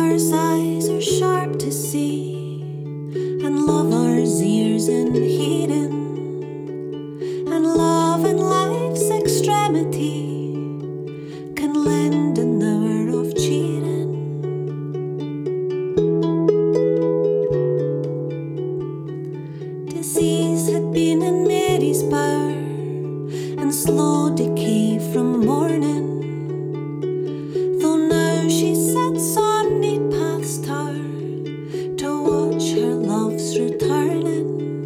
lover's eyes are sharp to see, and lover's ears in hearing, and love in life's extremity can lend an hour of cheering. Disease had been in Mary's bower, and slow decay from morning, though now she sits on Neatpath's tower to watch her love's returning.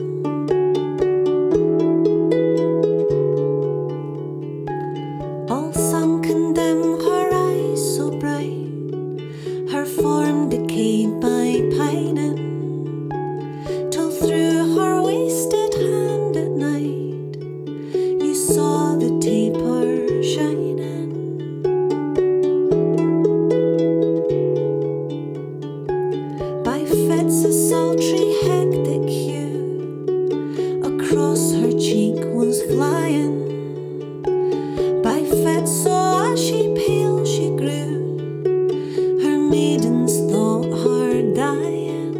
All sunk in dim, her eyes so bright, her form decayed by pining, till through her wasted hand at night you saw the taper shining. By fits a sultry hectic hue across her cheek was flying, by fits so ashy pale she grew, her maidens thought her dying.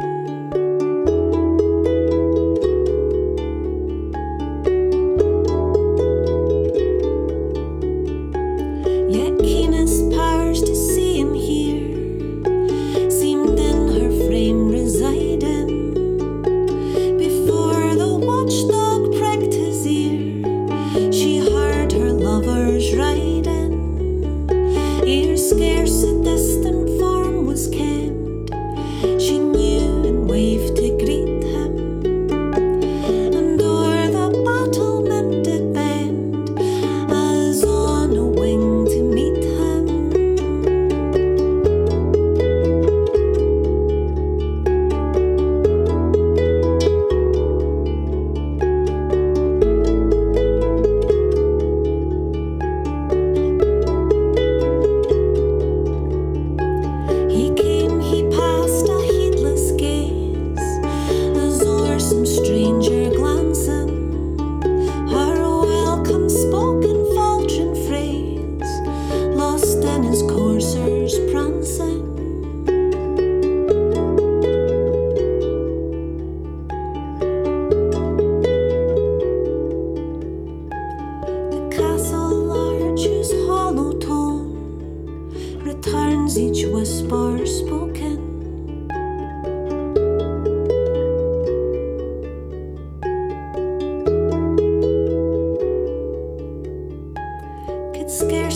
Yet keenest powers to see and hear seemed in her frame residing. Before the watchdog pricked his ear, she heard her lovers riding. Ere scarce a distant form was kenned, she knew and waved to greet him, and o'er the battlement did bend as on a wing to meet him. He came, he passed a heedless gaze, as o'er some stranger glancing, her welcome spoken faltering phrase lost in his courser's prancing. The castle large whose hollow tone returns each whisper spoken, could scarce